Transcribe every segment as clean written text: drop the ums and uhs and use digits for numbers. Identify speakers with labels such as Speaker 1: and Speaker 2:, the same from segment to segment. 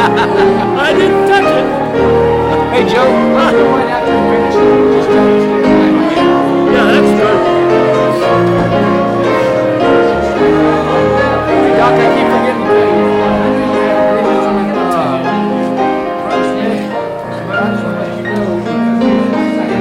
Speaker 1: I didn't touch it.
Speaker 2: Hey, Joe, right after you finish, just tell us.
Speaker 1: Yeah, that's good.
Speaker 2: Hey, Doc, I keep forgetting to tell you. But I just want to let you know.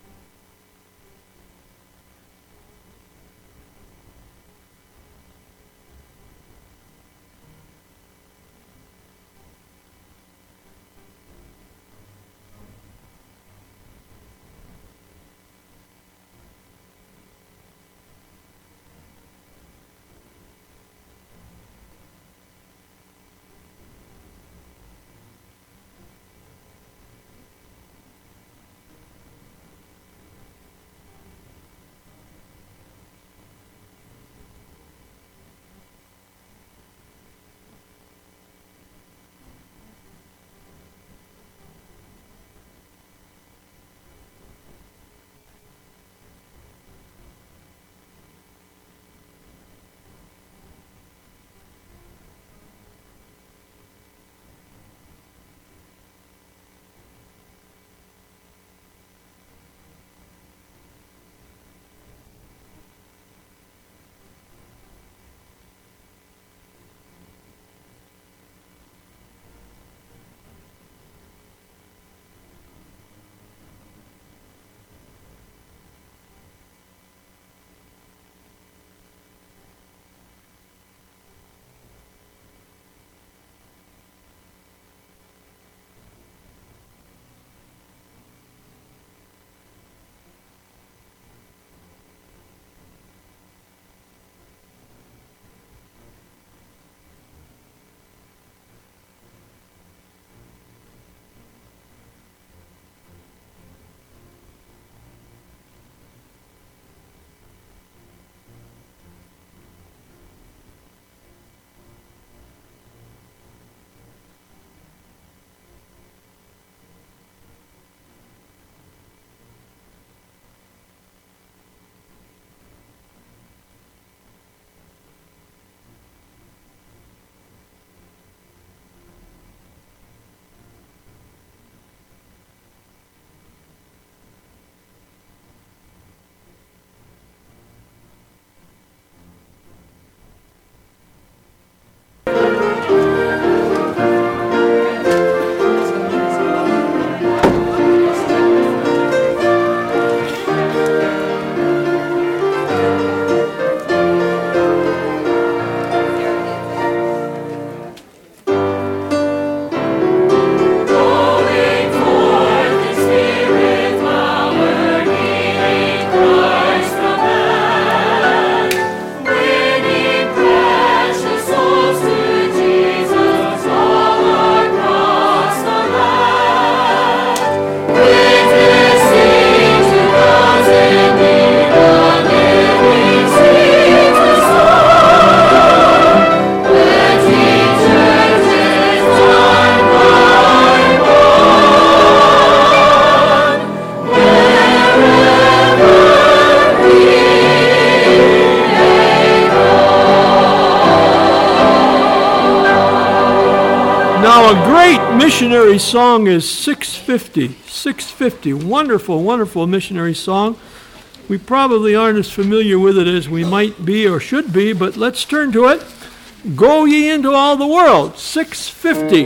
Speaker 1: Now, a great missionary song is 650. 650. Wonderful, wonderful missionary song. We probably aren't as familiar with it as we might be or should be, but let's turn to it. Go ye into all the world. 650.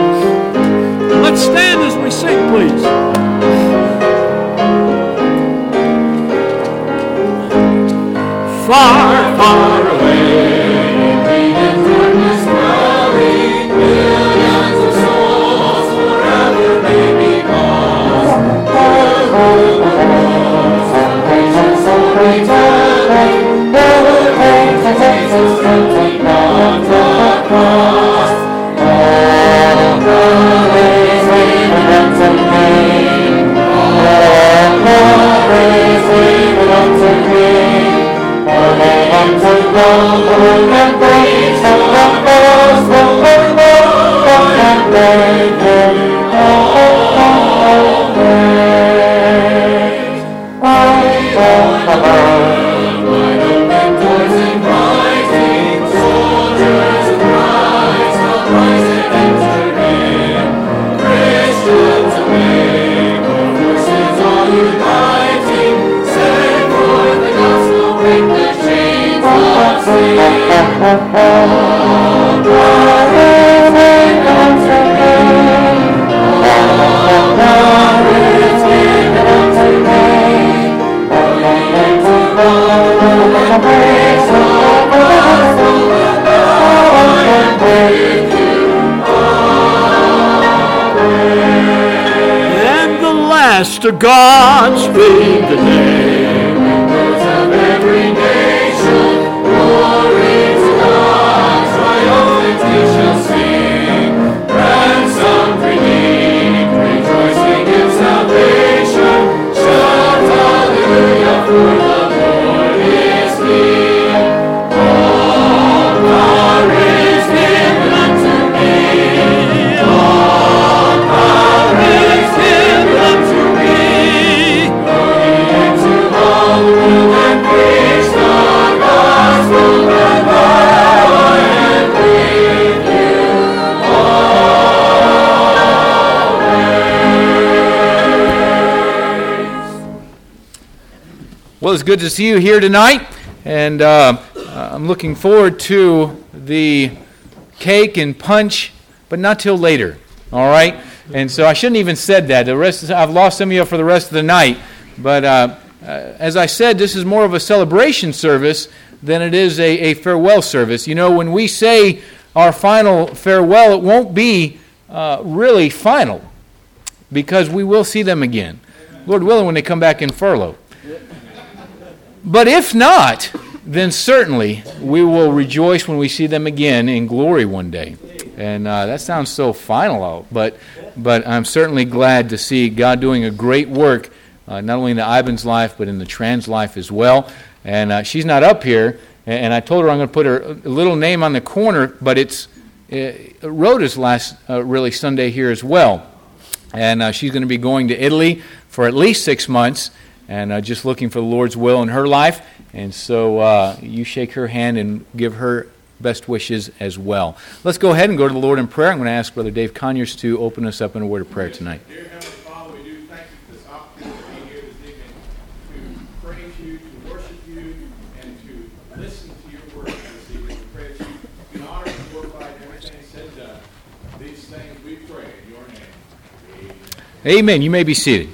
Speaker 1: Let's stand as we sing, please. Far, far away. To God speed the name
Speaker 3: of every nation, glory to God, triumphant he shall sing, ransomed, redeemed, rejoicing in salvation, shout hallelujah, for the Lord is King. All power is given unto me, all power is given unto me. And preach the gospel, and I am with you always.
Speaker 2: Well, it's good to see you here tonight, and I'm looking forward to the cake and punch, but not till later, all right? And so I shouldn't even said that. I've lost some of you for the rest of the night, but as I said, this is more of a celebration service than it is a farewell service. You know, when we say our final farewell, it won't be really final, because we will see them again. Lord willing, when they come back in furlough. But if not, then certainly we will rejoice when we see them again in glory one day. And that sounds so final, but I'm certainly glad to see God doing a great work, not only in the Ivan's life, but in the Tran's life as well. And she's not up here, and I told her I'm going to put her little name on the corner, but it's Rhoda's last really Sunday here as well. And she's going to be going to Italy for at least 6 months, and just looking for the Lord's will in her life. And so you shake her hand and give her best wishes as well. Let's go ahead and go to the Lord in prayer. I'm going to ask Brother Dave Conyers to open us up in a word of prayer tonight.
Speaker 4: Dear Heavenly Father, we do thank you for this opportunity to be here this evening to praise you, to worship you, and to listen to your word this evening. We pray that you can honor and glorify everything said and done. These things we pray in your name. Amen.
Speaker 2: Amen. You may be seated.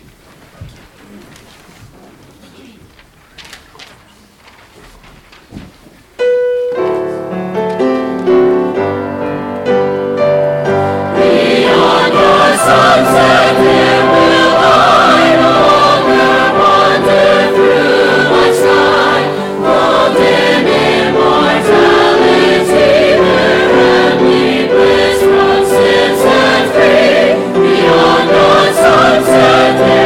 Speaker 3: Sunset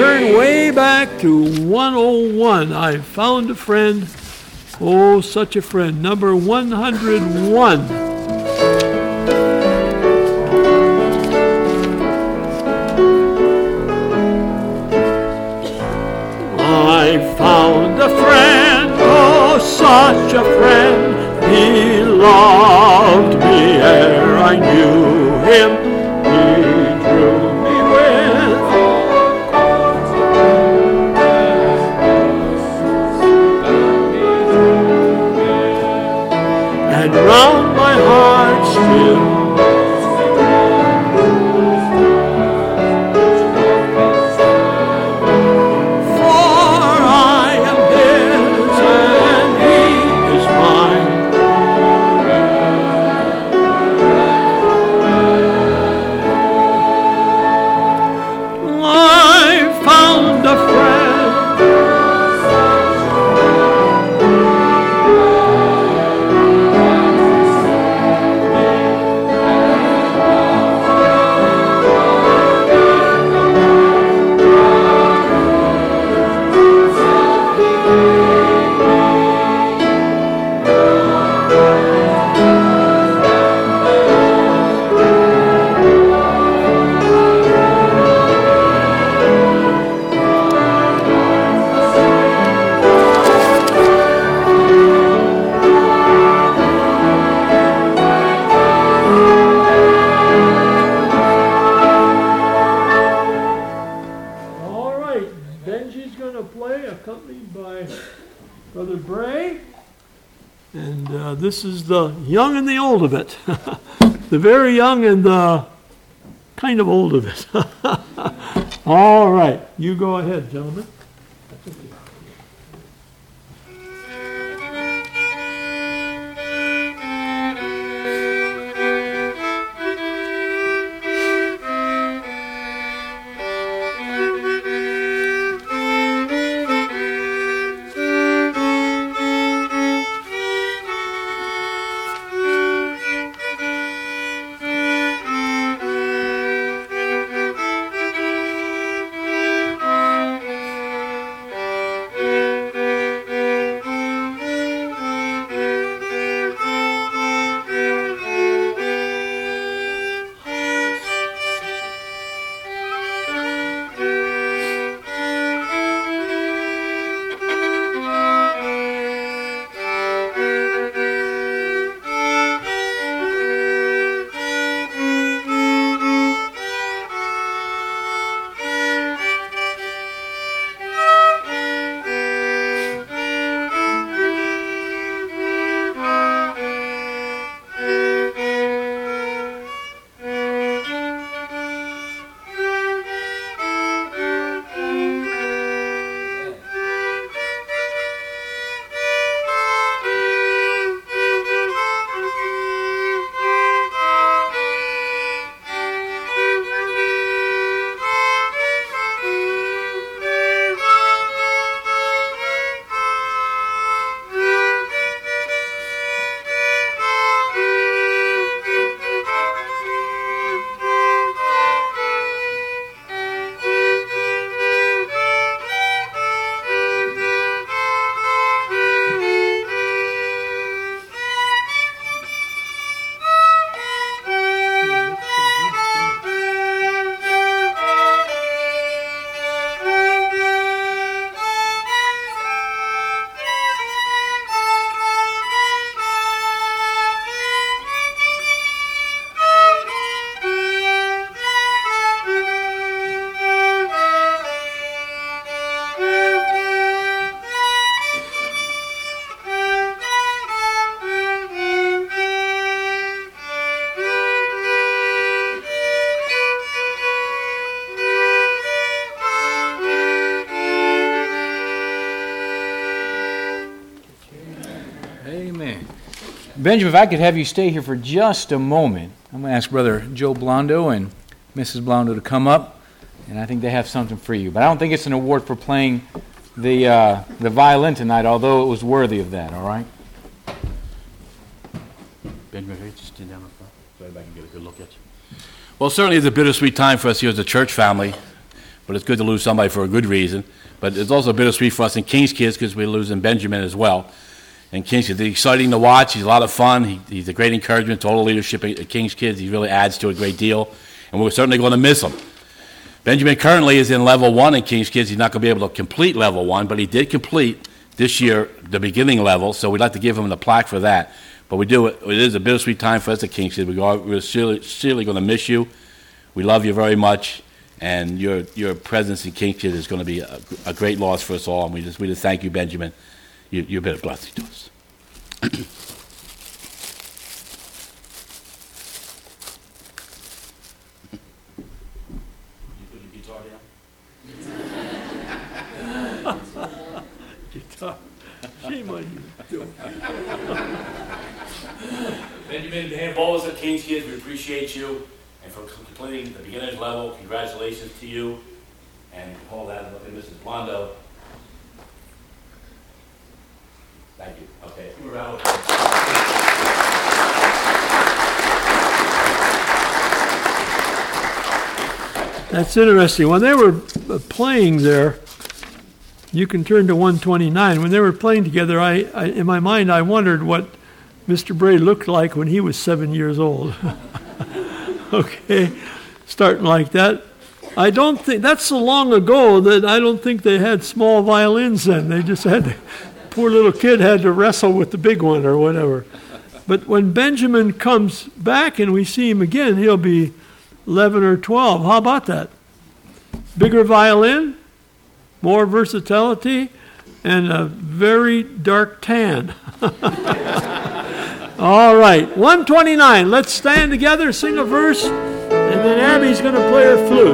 Speaker 1: turn way back to 101. I found a friend. Oh, such a friend. Number 101. I found a friend, oh, such a friend. He loved me ere I knew him. He drew me with and round my heart still this is the young and the old of it. The very young and the kind of old of it. All right, you go ahead, gentlemen.
Speaker 2: Benjamin, if I could have you stay here for just a moment, I'm going to ask Brother Joe Blondo and Mrs. Blondo to come up, and I think they have something for you. But I don't think it's an award for playing the violin tonight, although it was worthy of that, all right?
Speaker 5: Benjamin, if you just stand down in front so everybody can get a good look at you. Well, certainly it's a bittersweet time for us here as a church family. but it's good to lose somebody for a good reason. But it's also bittersweet for us in King's Kids because we're losing Benjamin as well. And King's Kids, it's exciting to watch. He's a lot of fun. He's a great encouragement to all the leadership at King's Kids. He really adds to it a great deal, and we're certainly going to miss him. Benjamin currently is in level 1 in King's Kids. He's not going to be able to complete level 1, but he did complete this year the beginning level, so we'd like to give him the plaque for that. But we do it is a bittersweet time for us at King's Kids. We're sincerely going to miss you. We love you very much, and your presence in King's Kids is going to be a great loss for us all, and we just thank you, Benjamin. You've been a blessing to us.
Speaker 1: Shame on you.
Speaker 5: Benjamin, on behalf of all of us at King's Kids, we appreciate you, and for completing the beginner's level, congratulations to you, and all that, and look at Mrs. Blondo. Thank you. Okay.
Speaker 1: That's interesting. When they were playing there, you can turn to 129. When they were playing together, I in my mind, I wondered what Mr. Bray looked like when he was 7 years old. Okay, starting like that. I don't think, that's so long ago that I don't think they had small violins then. They just had, poor little kid had to wrestle with the big one or whatever. But when Benjamin comes back and we see him again, he'll be 11 or 12. How about that? Bigger violin, more versatility, and a very dark tan. All right, 129. Let's stand together, sing a verse, and then Abby's going to play her flute.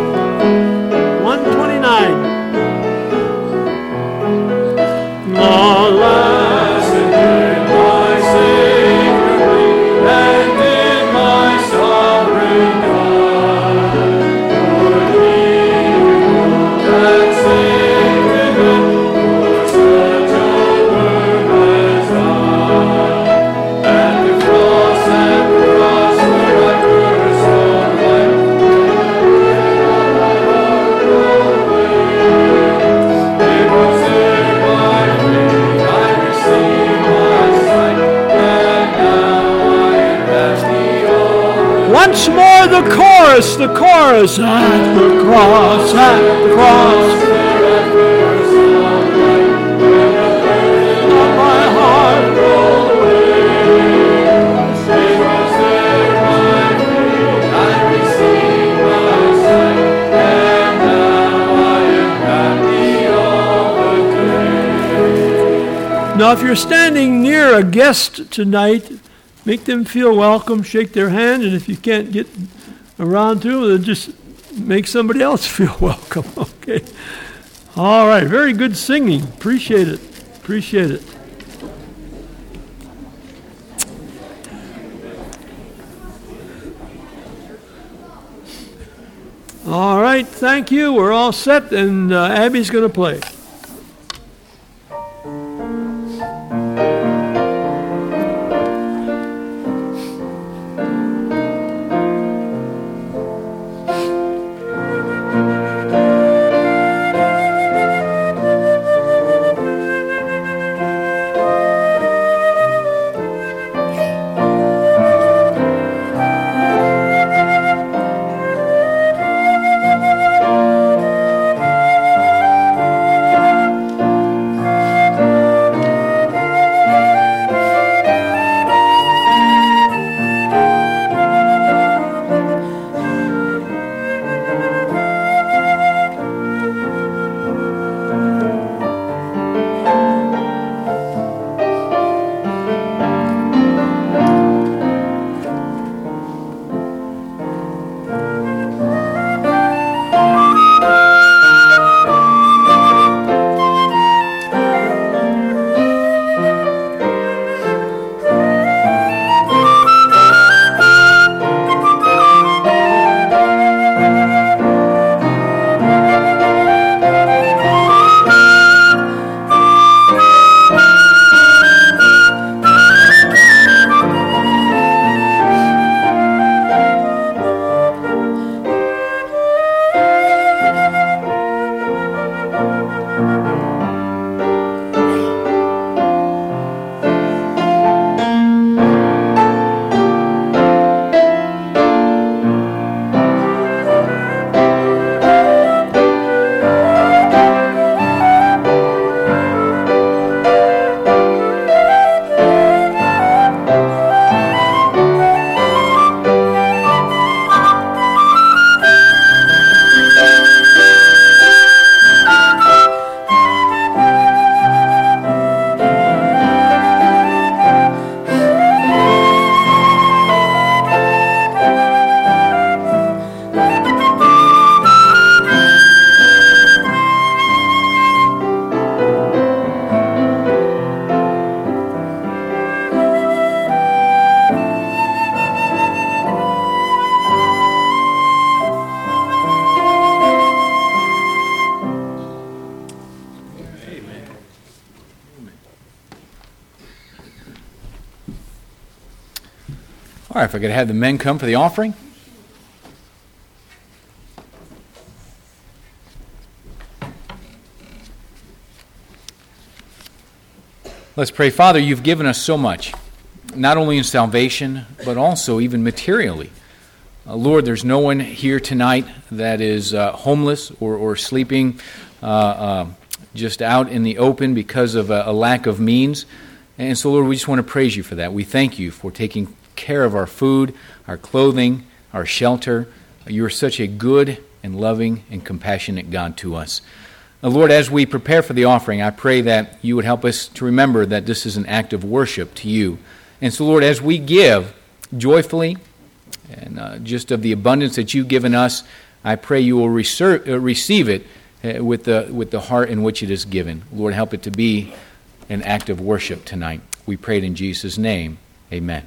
Speaker 1: 129. Alas, and in my Savior, and in my sovereign God, would He that saved me for such a work as I. At the cross where I first saw life, it was there by faith I received my sight, and now I am at the altar. Once more the chorus, at the cross, where I first saw light, when the burden of my heart rolled away. It was there by faith I received my sight, and now I am at the altar. Now, if you're standing near a guest tonight, make them feel welcome, shake their hand, and if you can't get around to them, then just make somebody else feel welcome, okay? All right, very good singing. Appreciate it. All right, thank you. We're all set, and Abby's going to play.
Speaker 2: All right, if I could have the men come for the offering. Let's pray. Father, you've given us so much, not only in salvation, but also even materially. Lord, there's no one here tonight that is homeless or sleeping just out in the open because of a lack of means. And so, Lord, we just want to praise you for that. We thank you for taking care of our food, our clothing, our shelter. You are such a good and loving and compassionate God to us. Lord, as we prepare for the offering, I pray that you would help us to remember that this is an act of worship to you. And so, Lord, as we give joyfully and just of the abundance that you've given us, I pray you will receive it with the heart in which it is given. Lord, help it to be an act of worship tonight. We pray it in Jesus' name. Amen.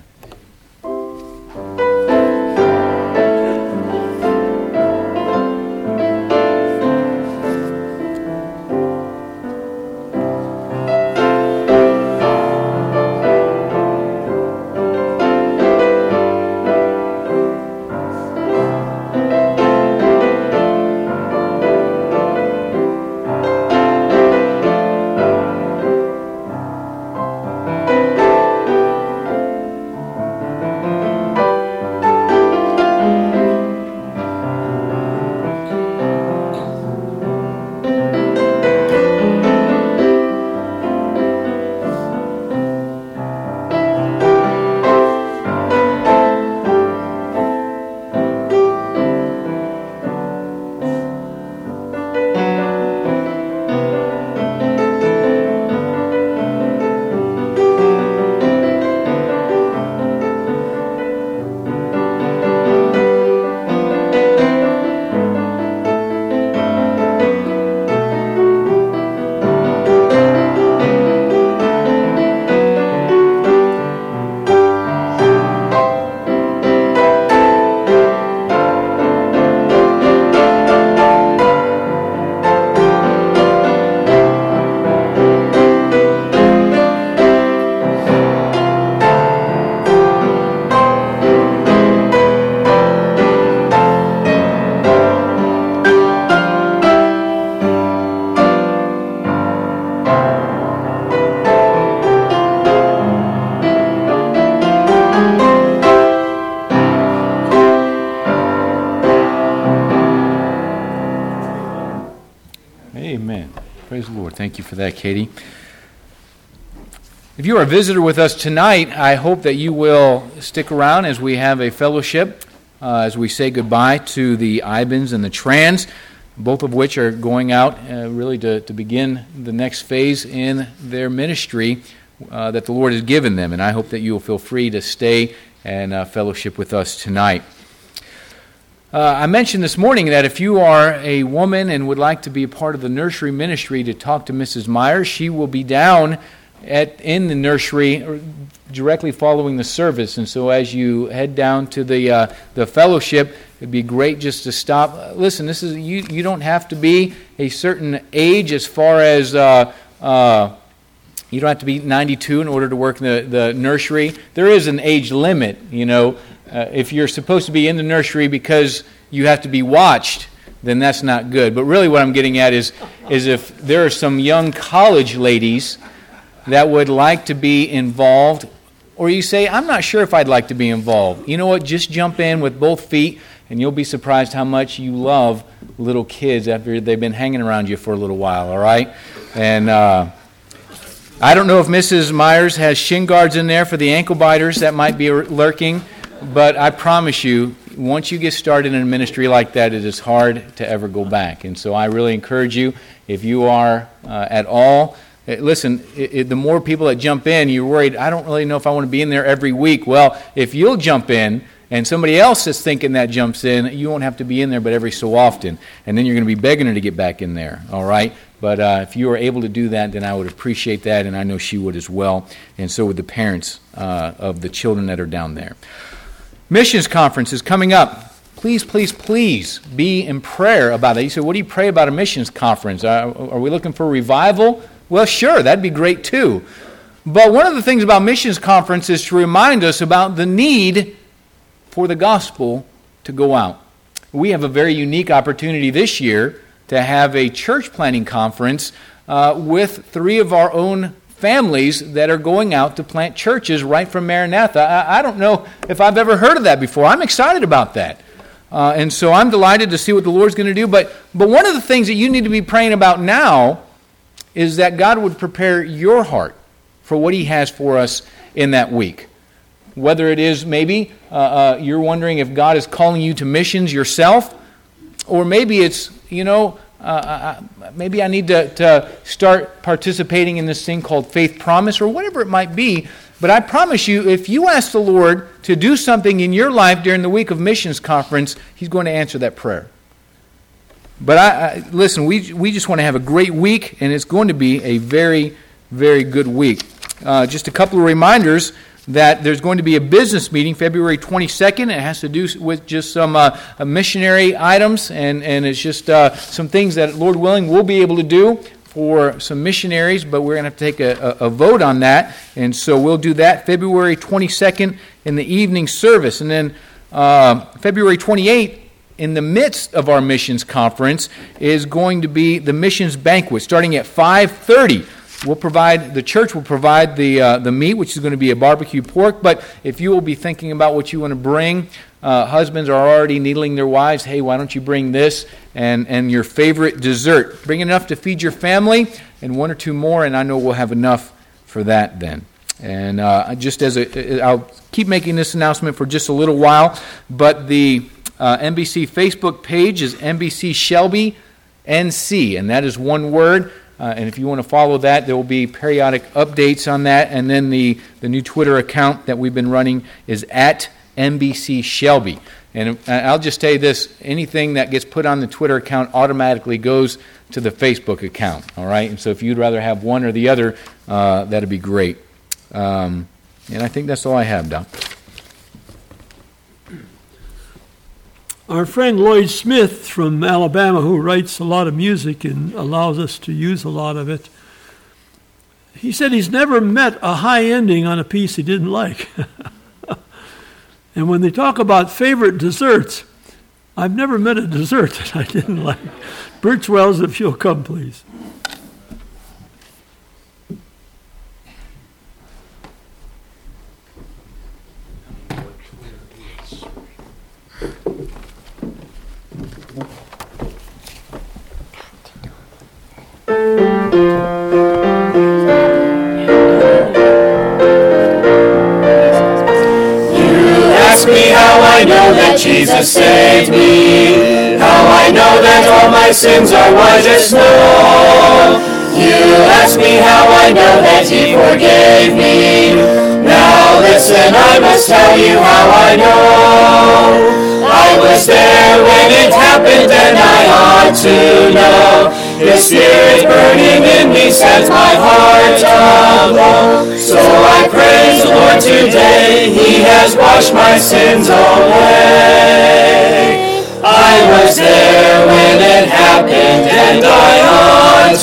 Speaker 2: Praise the Lord. Thank you for that, Katie. If you are a visitor with us tonight, I hope that you will stick around as we have a fellowship, as we say goodbye to the Ibans and the Trans, both of which are going out really to begin the next phase in their ministry that the Lord has given them. And I hope that you will feel free to stay and fellowship with us tonight. I mentioned this morning that if you are a woman and would like to be a part of the nursery ministry to talk to Mrs. Myers, she will be down in the nursery directly following the service. And so as you head down to the fellowship, it'd be great just to stop. Listen, this is you don't have to be a certain age as far as you don't have to be 92 in order to work in the nursery. There is an age limit, you know. If you're supposed to be in the nursery because you have to be watched, then that's not good. But really what I'm getting at is if there are some young college ladies that would like to be involved, or you say, I'm not sure if I'd like to be involved. You know what? Just jump in with both feet, and you'll be surprised how much you love little kids after they've been hanging around you for a little while, all right? And I don't know if Mrs. Myers has shin guards in there for the ankle biters that might be lurking, but I promise you, once you get started in a ministry like that, it is hard to ever go back. And so I really encourage you, if you are at all, listen, the more people that jump in, you're worried, I don't really know if I want to be in there every week. Well, if you'll jump in and somebody else is thinking that jumps in, you won't have to be in there but every so often. And then you're going to be begging her to get back in there, all right? But if you are able to do that, then I would appreciate that, and I know she would as well, and so would the parents of the children that are down there. Missions conference is coming up. Please, please, please be in prayer about that. You say, what do you pray about a missions conference? Are we looking for revival? Well, sure, that'd be great too. But one of the things about missions conference is to remind us about the need for the gospel to go out. We have a very unique opportunity this year to have a church planting conference with 3 of our own families that are going out to plant churches right from Maranatha. I don't know if I've ever heard of that before. I'm excited about that. And so I'm delighted to see what the Lord's going to do. But one of the things that you need to be praying about now is that God would prepare your heart for what He has for us in that week. Whether it is maybe you're wondering if God is calling you to missions yourself, or maybe it's, maybe I need to start participating in this thing called Faith Promise, or whatever it might be. But I promise you, if you ask the Lord to do something in your life during the week of missions conference, He's going to answer that prayer. But listen, we just want to have a great week, and it's going to be a very, very good week. Just a couple of reminders that there's going to be a business meeting February 22nd. It has to do with just some missionary items, and it's just some things that, Lord willing, we'll be able to do for some missionaries, but we're going to have to take a vote on that, and so we'll do that February 22nd in the evening service. And then February 28th, in the midst of our missions conference, is going to be the missions banquet, starting at 5:30. The church will provide the meat, which is going to be a barbecue pork. But if you will be thinking about what you want to bring, husbands are already needling their wives. Hey, why don't you bring this and your favorite dessert? Bring enough to feed your family, and 1 or 2 more, and I know we'll have enough for that then. And I'll keep making this announcement for just a little while, but the NBC Facebook page is NBC Shelby NC, and that is one word. And if you want to follow that, there will be periodic updates on that. And then the new Twitter account that we've been running is at NBC Shelby. And I'll just tell you this, anything that gets put on the Twitter account automatically goes to the Facebook account. All right? And so if you'd rather have one or the other, that'd be great. And I think that's all I have, Doc.
Speaker 1: Our friend Lloyd Smith from Alabama, who writes a lot of music and allows us to use a lot of it, he said he's never met a high ending on a piece he didn't like. And when they talk about favorite desserts, I've never met a dessert that I didn't like. Birchwells, if you'll come, please.
Speaker 3: Ask me how I know that Jesus saved me, how I know that all my sins are white as snow. You ask me how I know that He forgave me. Now listen, I must tell you how I know. I was there when it happened, and I ought to know. His Spirit burning in me sets my heart aglow. So I praise the Lord today, He has washed my sins away. I was there when it happened, and I ought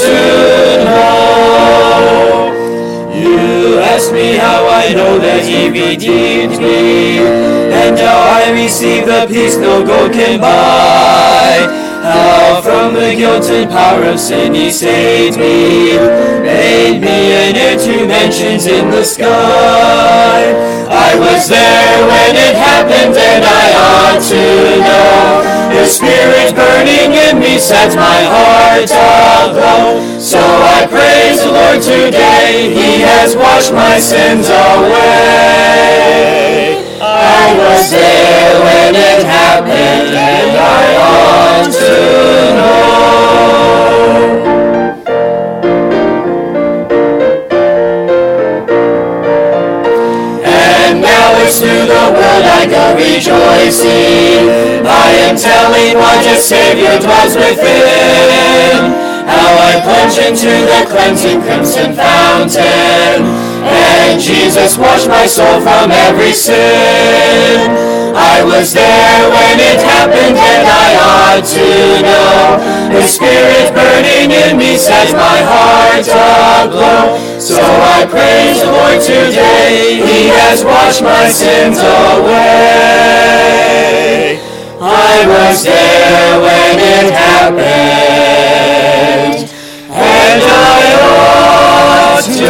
Speaker 3: to know. You ask me how I know that He redeemed me, and how I receive the peace no gold can buy. How from the guilt and power of sin He saved me, made me an heir to mansions in the sky. I was there when it happened, and I ought to know. His Spirit burning in me sets my heart aglow. So I praise the Lord today, He has washed my sins away. I was there when it happened, and I ought to know. And now it's through the world I go rejoicing. I am telling what a Savior dwells within. How I plunge into the cleansing crimson fountain, and Jesus washed my soul from every sin. I was there when it happened, and I ought to know. His Spirit burning in me sets my heart aglow. So I praise the Lord today. He has washed my sins away. I was there when it happened, and I ought to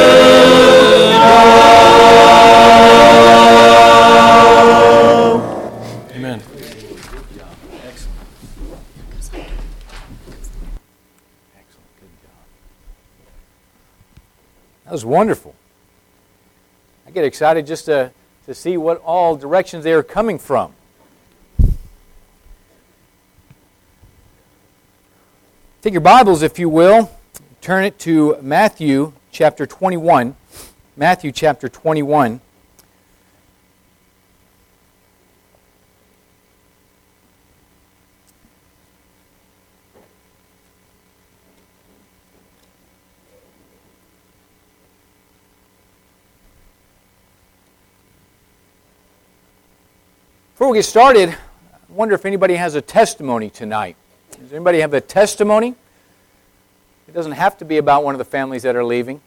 Speaker 3: know.
Speaker 5: Amen.
Speaker 2: That was wonderful. I get excited just to see what all directions they are coming from. Take your Bibles, if you will. Turn it to Matthew chapter 21. Matthew chapter 21. Before we get started, I wonder if anybody has a testimony tonight. Does anybody have a testimony? It doesn't have to be about one of the families that are leaving.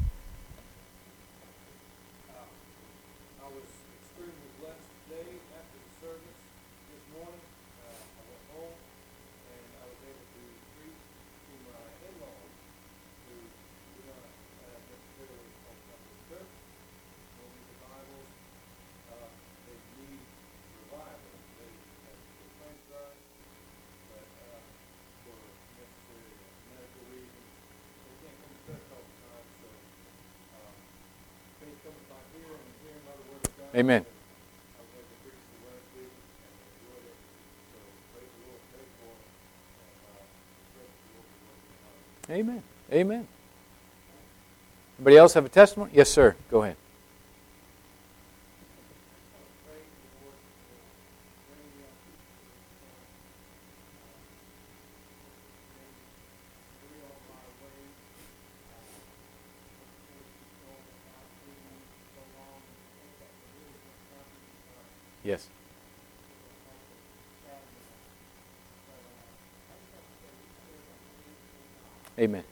Speaker 4: I was extremely blessed today after the service this morning. I went home and I was able to preach to my in-laws who do not necessarily come to church, don't read the Bible. They need revival. They have been praying for us, but for necessary medical reasons, they can't come to church all the time. So faith comes by hearing and hearing by the word of God.
Speaker 2: Amen.
Speaker 4: I was able to preach the Wednesday and they enjoyed it. So praise the Lord, pray for them, and praise the Lord for working hard.
Speaker 2: Amen. Amen. Anybody else have a testimony? Yes, sir. Go ahead.
Speaker 4: Praise the Lord for bringing young people to this point. We are on our way.
Speaker 2: Yes. Amen.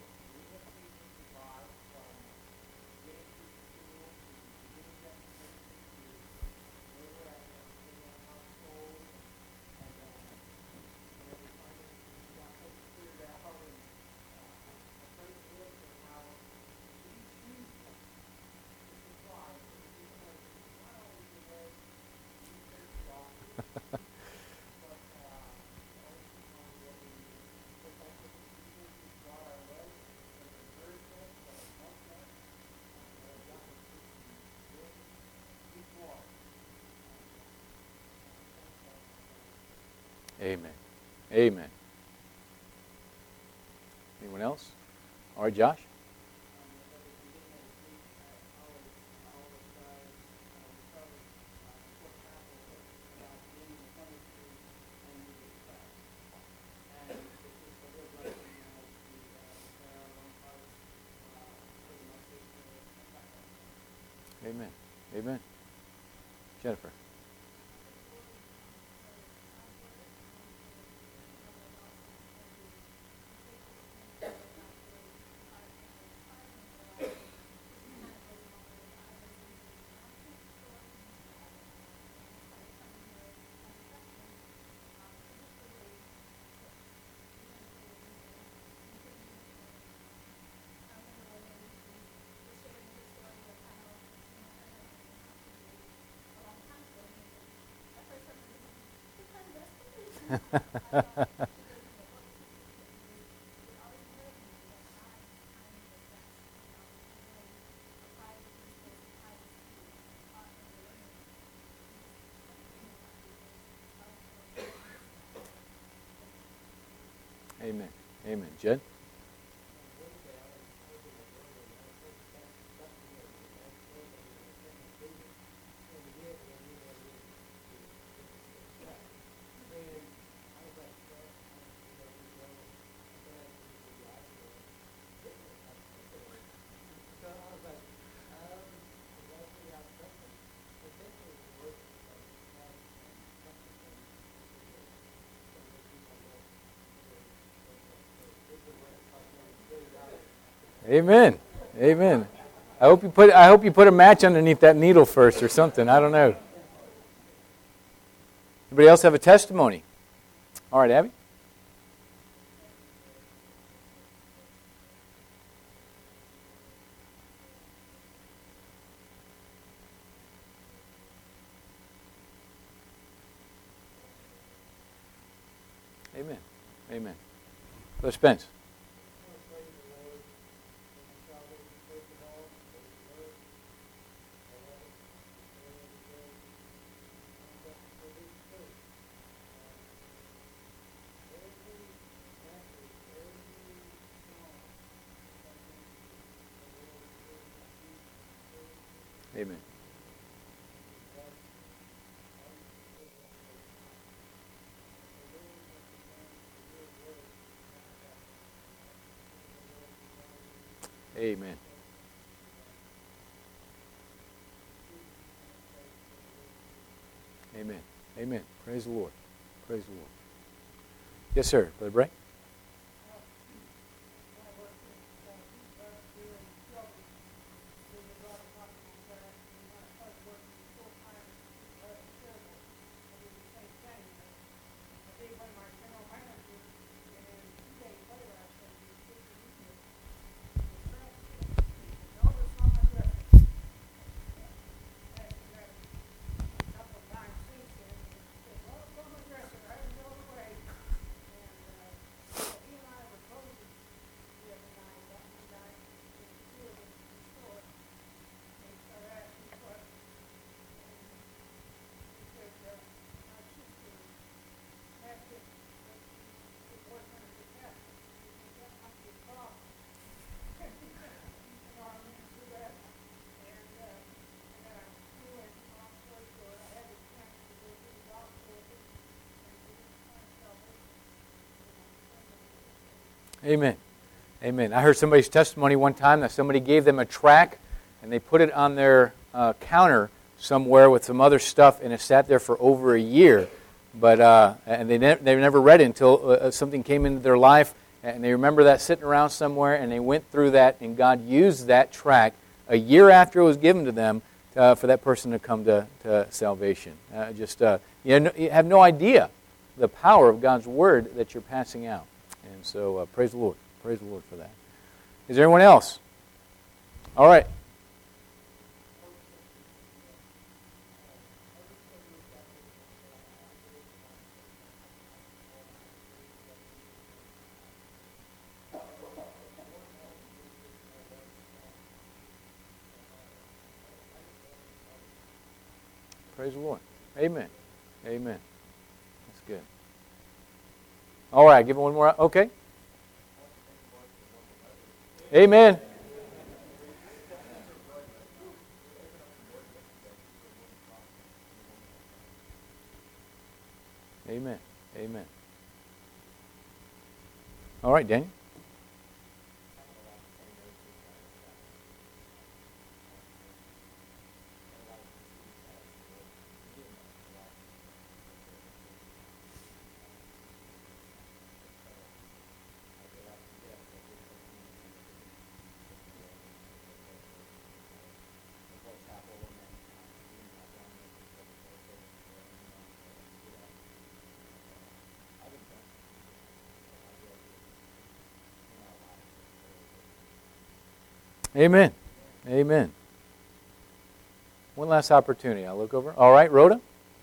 Speaker 2: Amen. Amen. Anyone else? All right, Josh? Amen. Amen. Jennifer. Amen. Amen. Jed? Amen. Amen. I hope you put a match underneath that needle first or something. I don't know. Anybody else have a testimony? All right, Abby. Amen. Amen. Brother Spence. Amen. Amen. Amen. Amen. Praise the Lord. Praise the Lord. Yes, sir. Brother Bray. Amen. Amen. I heard somebody's testimony one time that somebody gave them a tract and they put it on their counter somewhere with some other stuff, and it sat there for over a year. But and they never read it until something came into their life, and they remember that sitting around somewhere, and they went through that, and God used that tract a year after it was given to them for that person to come to salvation. You have no idea the power of God's Word that you're passing out. And so, praise the Lord. Praise the Lord for that. Is there anyone else? All right. Praise the Lord. Amen. Amen. That's good. All right, give it one more. Okay. Amen. Amen. Amen. All right, Daniel. Amen. Amen. One last opportunity. I'll look over. All right, Rhoda.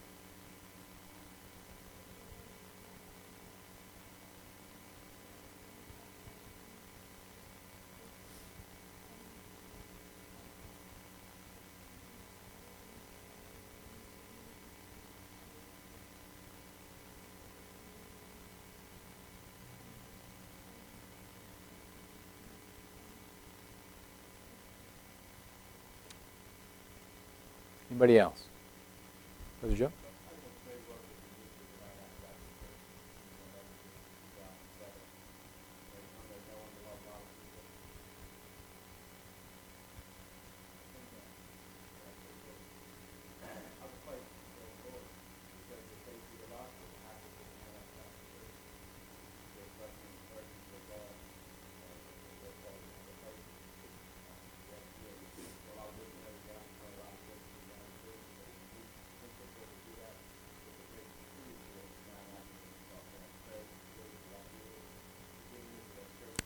Speaker 2: Anybody else? Brother Joe?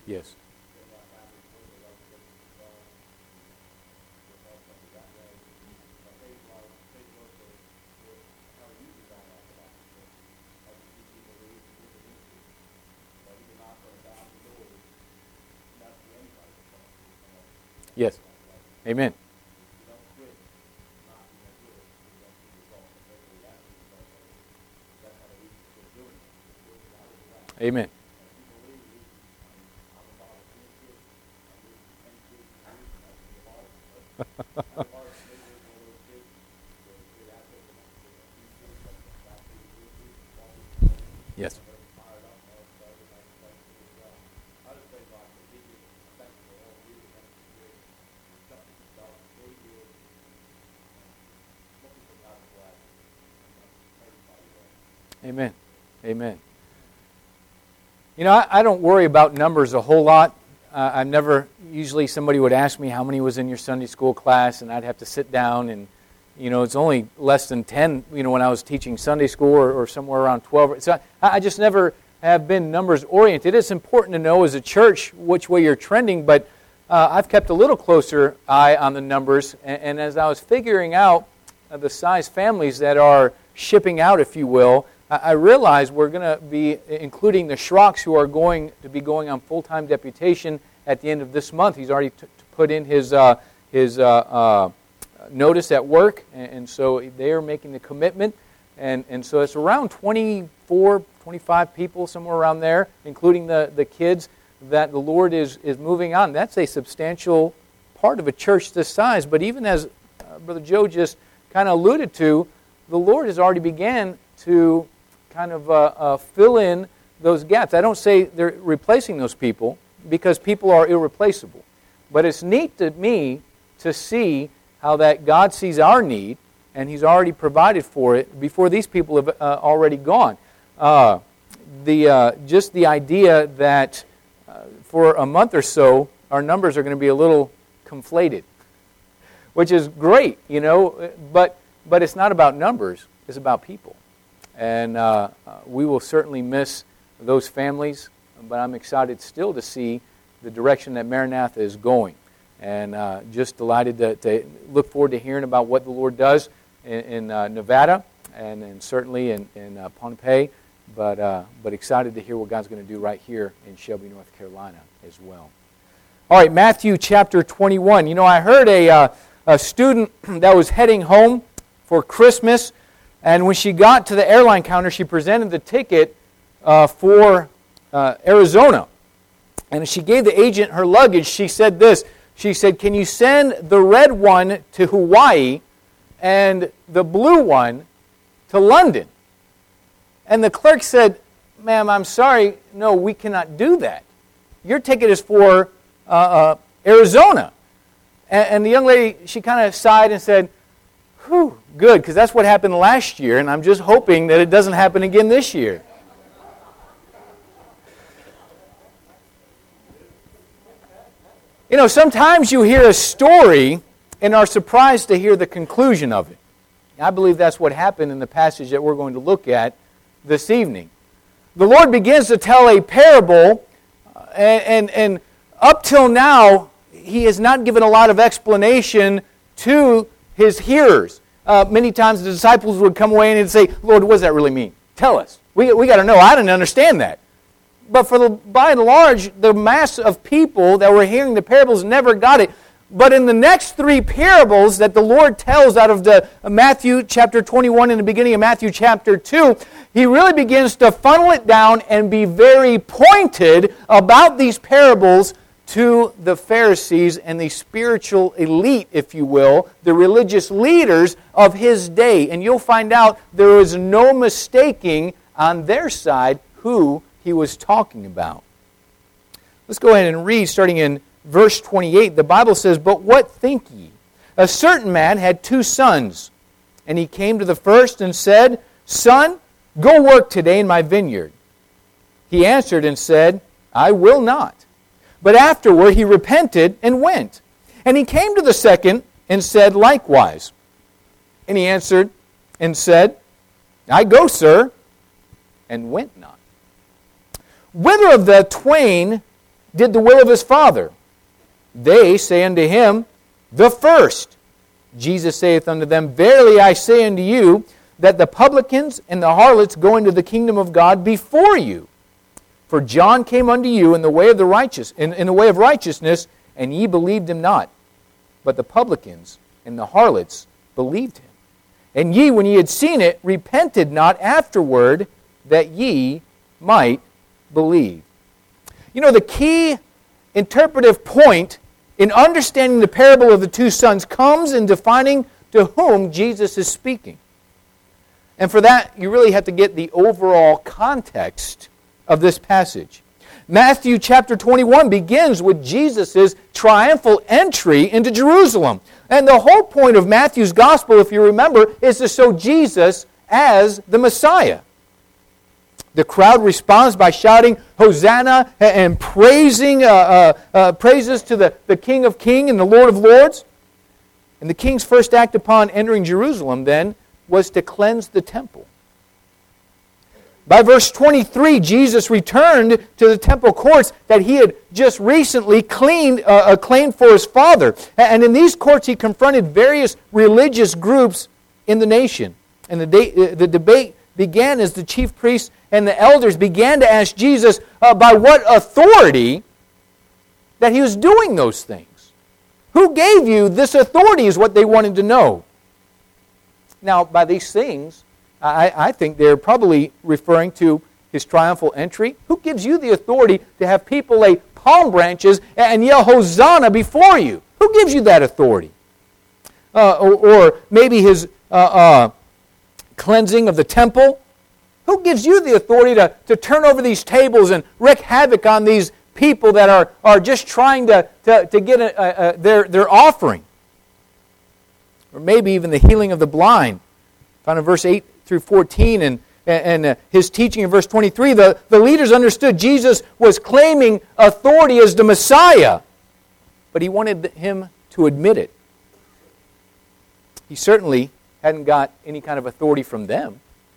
Speaker 2: Yes. Yes. Amen. Amen. Yes. Amen. Amen. You know, I don't worry about numbers a whole lot. I've never, usually somebody would ask me how many was in your Sunday school class, and I'd have to sit down and, you know, it's only less than 10, you know, when I was teaching Sunday school or somewhere around 12. So I just never have been numbers oriented. It's important to know as a church which way you're trending, but I've kept a little closer eye on the numbers, and as I was figuring out the size families that are shipping out, if you will, I realize we're going to be including the Schrocks, who are going to be going on full-time deputation at the end of this month. He's already put in his notice at work, and so they are making the commitment. And so it's around 24, 25 people, somewhere around there, including the kids, that the Lord is moving on. That's a substantial part of a church this size. But even as Brother Joe just kind of alluded to, the Lord has already began to kind of fill in those gaps. I don't say they're replacing those people, because people are irreplaceable. But it's neat to me to see how that God sees our need, and He's already provided for it before these people have already gone. Just the idea that for a month or so, our numbers are going to be a little conflated, which is great, you know, but it's not about numbers, it's about people. And we will certainly miss those families, but I'm excited still to see the direction that Maranatha is going. And just delighted to look forward to hearing about what the Lord does in Nevada and certainly in Pohnpei, but excited to hear what God's going to do right here in Shelby, North Carolina as well. All right, Matthew chapter 21. You know, I heard a student that was heading home for Christmas, and when she got to the airline counter, she presented the ticket for Arizona. And as she gave the agent her luggage, she said this. She said, "Can you send the red one to Hawaii and the blue one to London?" And the clerk said, "Ma'am, I'm sorry, no, we cannot do that. Your ticket is for Arizona." And the young lady, she kind of sighed and said, "Whew, good, because that's what happened last year, and I'm just hoping that it doesn't happen again this year." You know, sometimes you hear a story and are surprised to hear the conclusion of it. I believe that's what happened in the passage that we're going to look at this evening. The Lord begins to tell a parable, and up till now, He has not given a lot of explanation to His hearers. Many times the disciples would come away and they'd say, "Lord, what does that really mean? Tell us. We got to know. I didn't understand that." But by and large, the mass of people that were hearing the parables never got it. But in the next three parables that the Lord tells out of the Matthew chapter 21 and the beginning of Matthew chapter 2, He really begins to funnel it down and be very pointed about these parables to the Pharisees and the spiritual elite, if you will, the religious leaders of His day. And you'll find out there was no mistaking on their side who He was talking about. Let's go ahead and read, starting in verse 28. The Bible says, "But what think ye? A certain man had 2 sons, and he came to the first and said, Son, go work today in my vineyard. He answered and said, I will not. But afterward he repented and went. And he came to the second and said likewise. And he answered and said, I go, sir, and went not. Whither of the twain did the will of his Father? They say unto him, The first. Jesus saith unto them, Verily I say unto you, that the publicans and the harlots go into the kingdom of God before you. For John came unto you in the way of righteousness, and ye believed him not. But the publicans and the harlots believed him. And ye, when ye had seen it, repented not afterward, that ye might believe. You know, the key interpretive point in understanding the parable of the two sons comes in defining to whom Jesus is speaking. And for that, you really have to get the overall context of this passage. Matthew chapter 21 begins with Jesus' triumphal entry into Jerusalem. And the whole point of Matthew's gospel, if you remember, is to show Jesus as the Messiah. The crowd responds by shouting Hosanna and praising praises to the King of Kings and the Lord of Lords. And the king's first act upon entering Jerusalem then was to cleanse the temple. By verse 23, Jesus returned to the temple courts that he had just recently claimed for his Father. And in these courts he confronted various religious groups in the nation. And the debate began as the chief priests and the elders began to ask Jesus by what authority that he was doing those things. Who gave you this authority is what they wanted to know. Now, by these things, I think they're probably referring to his triumphal entry. Who gives you the authority to have people lay palm branches and yell Hosanna before you? Who gives you that authority? Or maybe his cleansing of the temple. Who gives you the authority to turn over these tables and wreak havoc on these people that are just trying to get their offering? Or maybe even the healing of the blind. Found in verse 8 through 14 and his teaching in verse 23, the leaders understood Jesus was claiming authority as the Messiah, but he wanted him to admit it. He certainly hadn't got any kind of authority from them.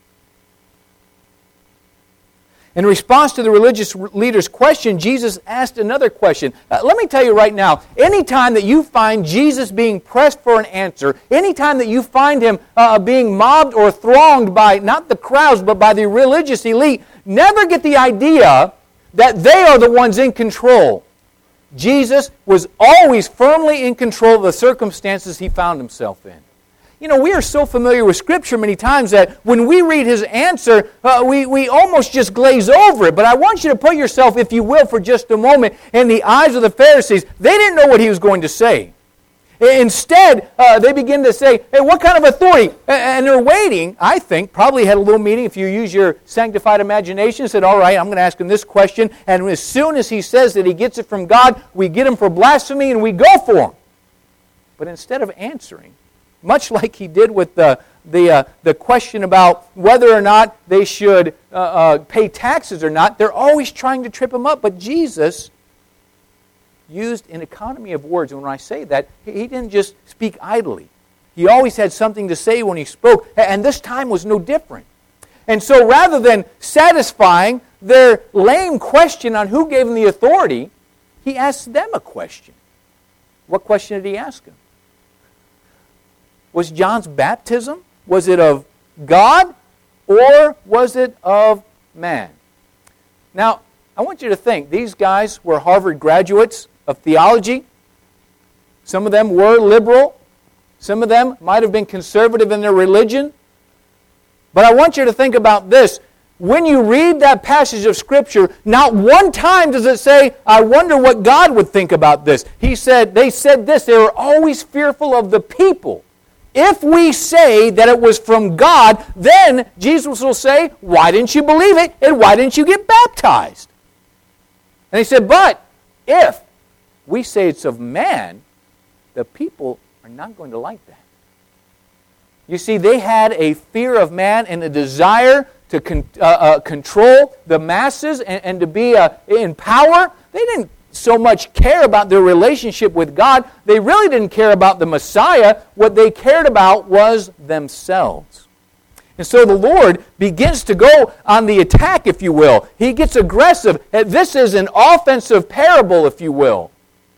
Speaker 2: In response to the religious leaders' question, Jesus asked another question. Let me tell you right now, anytime that you find Jesus being pressed for an answer, anytime that you find him being mobbed or thronged by not the crowds but by the religious elite, never get the idea that they are the ones in control. Jesus was always firmly in control of the circumstances he found himself in. You know, we are so familiar with Scripture many times that when we read his answer, we almost just glaze over it. But I want you to put yourself, if you will, for just a moment in the eyes of the Pharisees. They didn't know what he was going to say. Instead, they begin to say, hey, what kind of authority? And they're waiting, I think, probably had a little meeting, if you use your sanctified imagination, said, all right, I'm going to ask him this question. And as soon as he says that he gets it from God, we get him for blasphemy and we go for him. But instead of answering, much like he did with the question about whether or not they should pay taxes or not, they're always trying to trip him up. But Jesus used an economy of words. And when I say that, he didn't just speak idly. He always had something to say when he spoke, and this time was no different. And so rather than satisfying their lame question on who gave him the authority, he asked them a question. What question did he ask them? Was John's baptism, was it of God or was it of man? Now, I want you to think, these guys were Harvard graduates of theology. Some of them were liberal. Some of them might have been conservative in their religion. But I want you to think about this. When you read that passage of Scripture, not one time does it say, I wonder what God would think about this. They said this, they were always fearful of the people. If we say that it was from God, then Jesus will say, why didn't you believe it? And why didn't you get baptized? And he said, but if we say it's of man, the people are not going to like that. You see, they had a fear of man and a desire to control the masses and to be in power. They didn't so much care about their relationship with God. They really didn't care about the Messiah. What they cared about was themselves. And so the Lord begins to go on the attack, if you will. He gets aggressive. This is an offensive parable, if you will.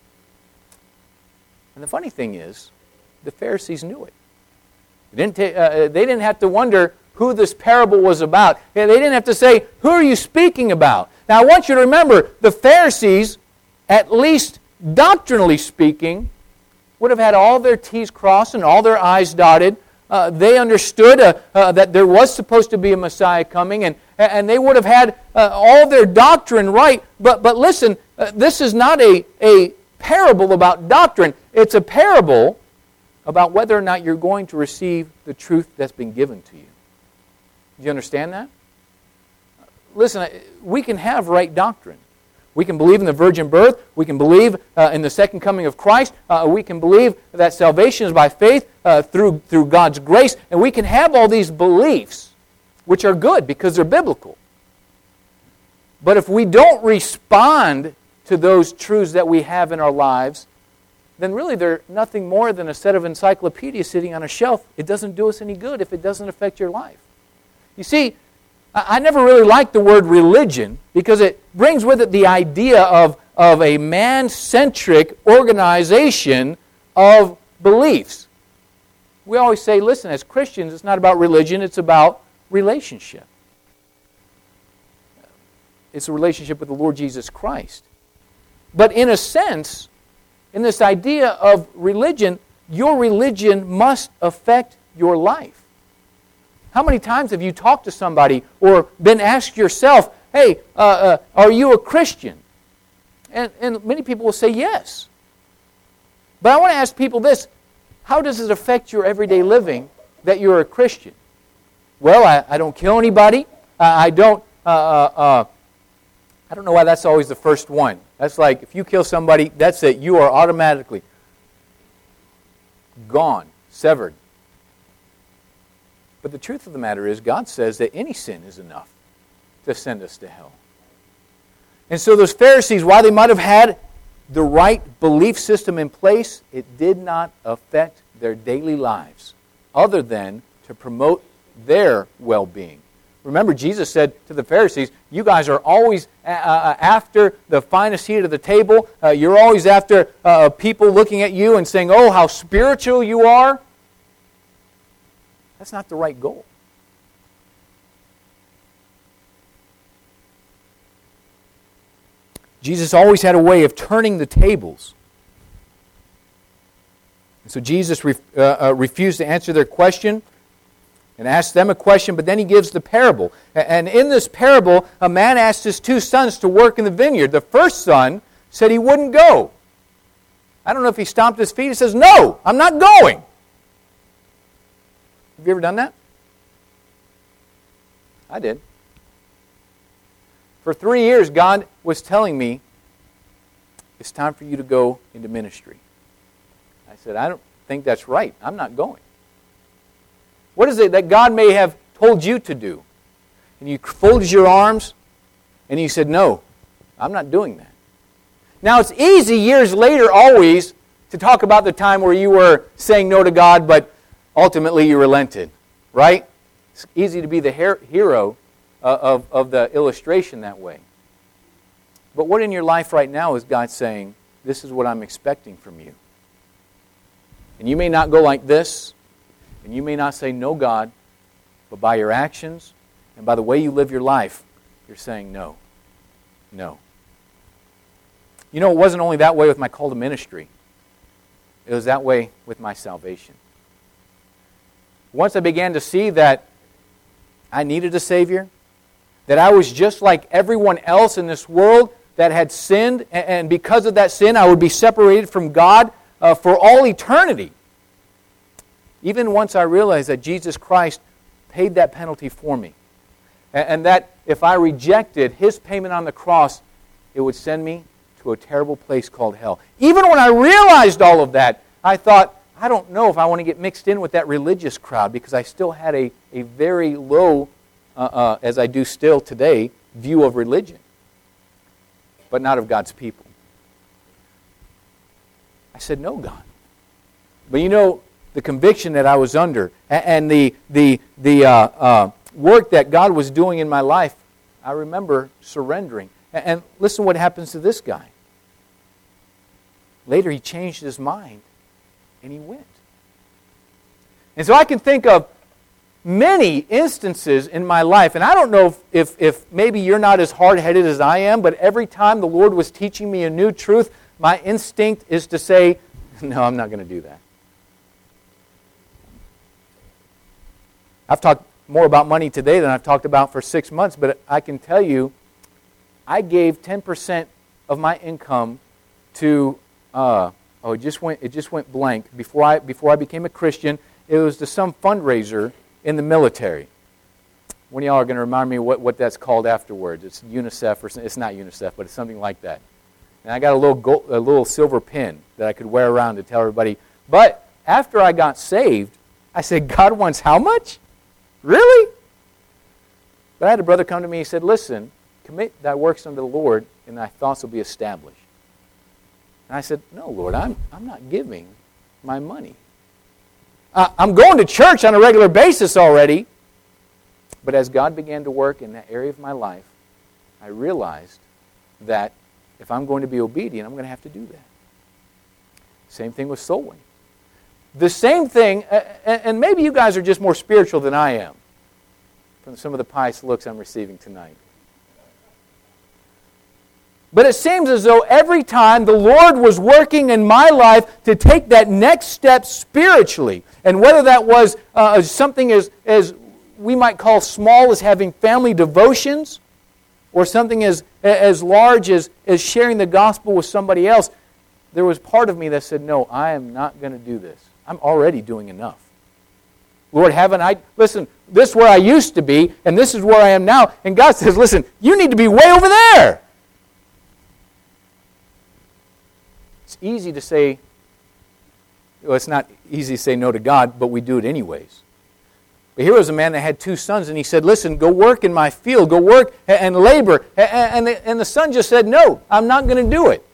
Speaker 2: And the funny thing is, the Pharisees knew it. They didn't have to wonder who this parable was about. They didn't have to say, who are you speaking about? Now I want you to remember, the Pharisees, at least doctrinally speaking, would have had all their T's crossed and all their I's dotted. They understood that there was supposed to be a Messiah coming, and they would have had all their doctrine right. But listen, this is not a parable about doctrine. It's a parable about whether or not you're going to receive the truth that's been given to you. Do you understand that? Listen, we can have right doctrine. We can believe in the virgin birth. We can believe in the second coming of Christ. We can believe that salvation is by faith through God's grace. And we can have all these beliefs, which are good because they're biblical. But if we don't respond to those truths that we have in our lives, then really they're nothing more than a set of encyclopedias sitting on a shelf. It doesn't do us any good if it doesn't affect your life. You see, I never really liked the word religion because it brings with it the idea of a man-centric organization of beliefs. We always say, listen, as Christians, it's not about religion, it's about relationship. It's a relationship with the Lord Jesus Christ. But in a sense, in this idea of religion, your religion must affect your life. How many times have you talked to somebody or been asked yourself, hey, are you a Christian? And many people will say yes. But I want to ask people this, how does it affect your everyday living that you're a Christian? Well, I don't kill anybody. I don't know why that's always the first one. That's like, if you kill somebody, that's it. You are automatically gone, severed. But the truth of the matter is, God says that any sin is enough to send us to hell. And so those Pharisees, while they might have had the right belief system in place, it did not affect their daily lives, other than to promote their well-being. Remember, Jesus said to the Pharisees, you guys are always after the finest seat at the table. You're always after people looking at you and saying, oh, how spiritual you are. That's not the right goal. Jesus always had a way of turning the tables. And so Jesus refused to answer their question and asked them a question, but then he gives the parable. And in this parable, a man asked his two sons to work in the vineyard. The first son said he wouldn't go. I don't know if he stomped his feet. He says, no, I'm not going. Have you ever done that? I did. For 3 years, God was telling me, it's time for you to go into ministry. I said, I don't think that's right. I'm not going. What is it that God may have told you to do? And you folded your arms and you said, no, I'm not doing that. Now, it's easy years later always to talk about the time where you were saying no to God, but ultimately you relented, right? It's easy to be the hero of the illustration that way. But what in your life right now is God saying, this is what I'm expecting from you? And you may not go like this, and you may not say, no, God, but by your actions and by the way you live your life, you're saying no. No. You know, it wasn't only that way with my call to ministry. It was that way with my salvation. Once I began to see that I needed a Savior, that I was just like everyone else in this world that had sinned, and because of that sin I would be separated from God for all eternity. Even once I realized that Jesus Christ paid that penalty for me, and that if I rejected His payment on the cross, it would send me to a terrible place called hell. Even when I realized all of that, I thought, I don't know if I want to get mixed in with that religious crowd, because I still had a very low, as I do still today, view of religion, but not of God's people. I said, no, God. But you know, the conviction that I was under, and the work that God was doing in my life, I remember surrendering. And listen what happens to this guy. Later he changed his mind, and he went. And so I can think of many instances in my life, and I don't know if maybe you're not as hard-headed as I am, but every time the Lord was teaching me a new truth, my instinct is to say, no, I'm not going to do that. I've talked more about money today than I've talked about for 6 months, but I can tell you, I gave 10% of my income to, it just went blank. Before I became a Christian, it was to some fundraiser in the military. One of y'all are going to remind me what that's called afterwards. It's UNICEF, or it's not UNICEF, but it's something like that. And I got a little silver pin that I could wear around to tell everybody. But after I got saved, I said, God wants how much? Really? But I had a brother come to me and he said, listen, commit thy works unto the Lord, and thy thoughts will be established. And I said, no, Lord, I'm not giving my money. I'm going to church on a regular basis already. But as God began to work in that area of my life, I realized that if I'm going to be obedient, I'm going to have to do that. Same thing with soul winning. The same thing, and maybe you guys are just more spiritual than I am, from some of the pious looks I'm receiving tonight. But it seems as though every time the Lord was working in my life to take that next step spiritually, and whether that was something as we might call small as having family devotions, or something as large as sharing the gospel with somebody else, there was part of me that said, no, I am not going to do this. I'm already doing enough. Lord, haven't I? Listen, this is where I used to be, and this is where I am now. And God says, listen, you need to be way over there. It's easy to say, well, it's not easy to say no to God, but we do it anyways. But here was a man that had 2 sons, and he said, listen, go work in my field, go work and labor. And the son just said, no, I'm not going to do it.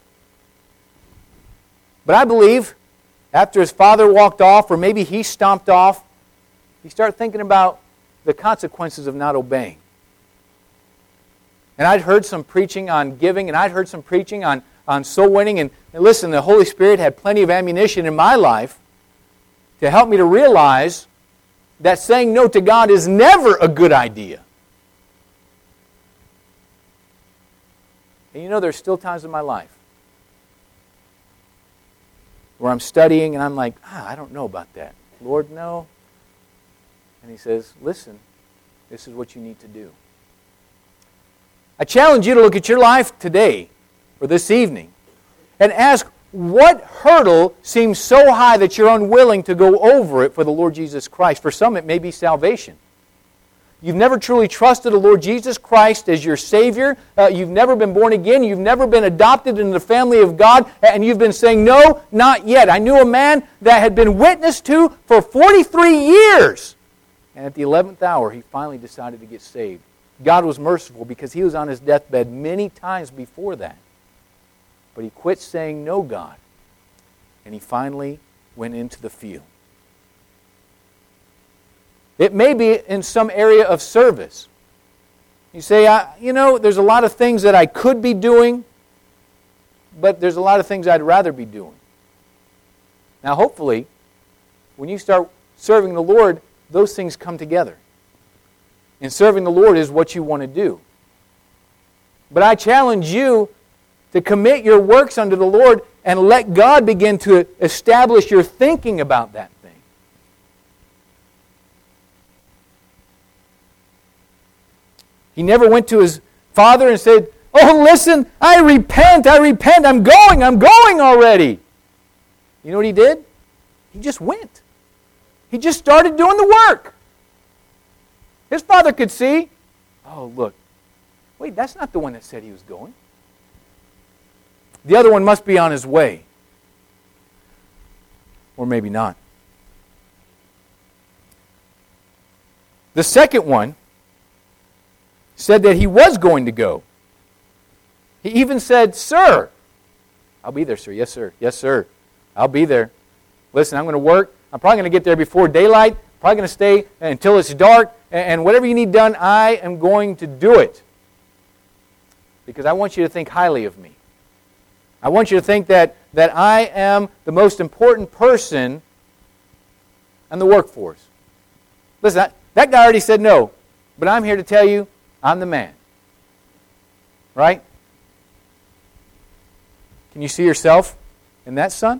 Speaker 2: But I believe after his father walked off, or maybe he stomped off, he started thinking about the consequences of not obeying. And I'd heard some preaching on giving, and I'd heard some preaching on soul winning. And listen, the Holy Spirit had plenty of ammunition in my life to help me to realize that saying no to God is never a good idea. And you know, there's still times in my life where I'm studying and I'm like, I don't know about that. Lord, no. And He says, listen, this is what you need to do. I challenge you to look at your life today or this evening and ask, what hurdle seems so high that you're unwilling to go over it for the Lord Jesus Christ? For some, it may be salvation. You've never truly trusted the Lord Jesus Christ as your Savior. You've never been born again. You've never been adopted into the family of God. And you've been saying, no, not yet. I knew a man that had been witnessed to for 43 years. And at the 11th hour, he finally decided to get saved. God was merciful because he was on his deathbed many times before that. But he quit saying no, God. And he finally went into the field. It may be in some area of service. You say, there's a lot of things that I could be doing, but there's a lot of things I'd rather be doing. Now, hopefully, when you start serving the Lord, those things come together. And serving the Lord is what you want to do. But I challenge you to commit your works unto the Lord and let God begin to establish your thinking about that thing. He never went to his father and said, oh, listen, I repent, I'm going already. You know what he did? He just went. He just started doing the work. His father could see, oh, look, wait, that's not the one that said he was going. The other one must be on his way. Or maybe not. The second one said that he was going to go. He even said, sir, I'll be there, sir. Yes, sir. Yes, sir. I'll be there. Listen, I'm going to work. I'm probably going to get there before daylight. Probably going to stay until it's dark. And whatever you need done, I am going to do it. Because I want you to think highly of me. I want you to think that I am the most important person in the workforce. Listen, that guy already said no. But I'm here to tell you, I'm the man. Right? Can you see yourself in that, son?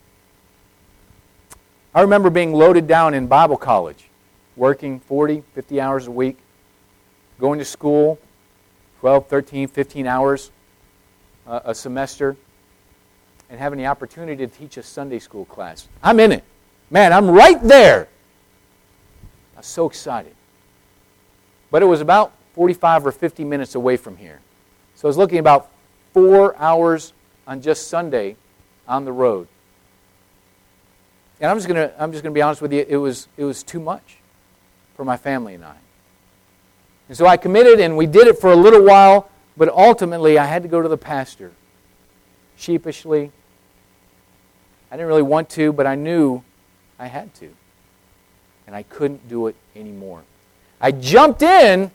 Speaker 2: I remember being loaded down in Bible college, working 40, 50 hours a week, going to school 12, 13, 15 hours a semester, and having the opportunity to teach a Sunday school class. I'm in it. Man, I'm right there. I was so excited. But it was about 45 or 50 minutes away from here. So I was looking about 4 hours on just Sunday on the road. And I'm just gonna be honest with you, it was too much for my family and I. And so I committed, and we did it for a little while, but ultimately I had to go to the pastor. Sheepishly. I didn't really want to, but I knew I had to. And I couldn't do it anymore. I jumped in,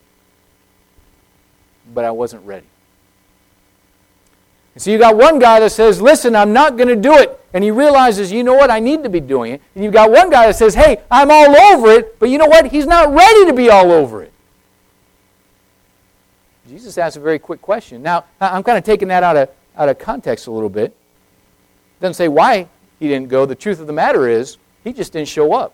Speaker 2: but I wasn't ready. And so you got one guy that says, listen, I'm not going to do it. And he realizes, you know what, I need to be doing it. And you've got one guy that says, hey, I'm all over it, but you know what, he's not ready to be all over it. Jesus asked a very quick question. Now, I'm kind of taking that out of context a little bit. Doesn't say why he didn't go. The truth of the matter is, he just didn't show up.